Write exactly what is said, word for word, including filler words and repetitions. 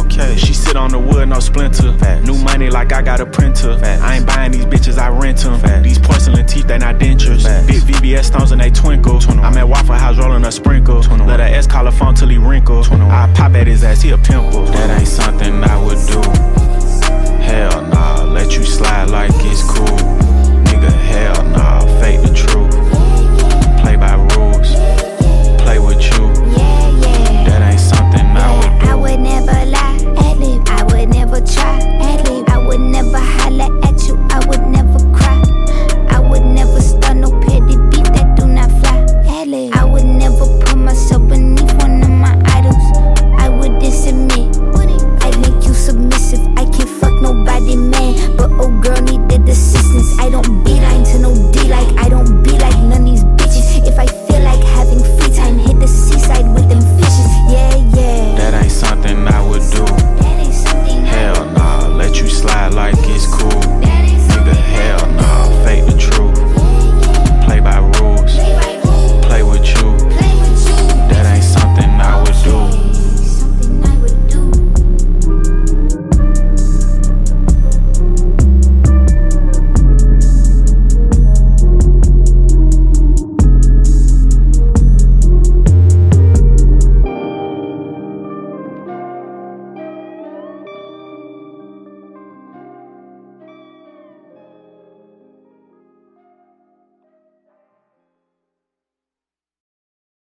Okay. She sit on the wood, no splinter. Facts. New money like I got a printer. Facts. I ain't buying these bitches, I rent them. Facts. These porcelain teeth, they not dentures. Facts. Big V B S stones and they twinkle. I'm at Waffle House rolling a sprinkle. Let her S call her phone till he wrinkle. I pop at his ass, he a pimple. That ain't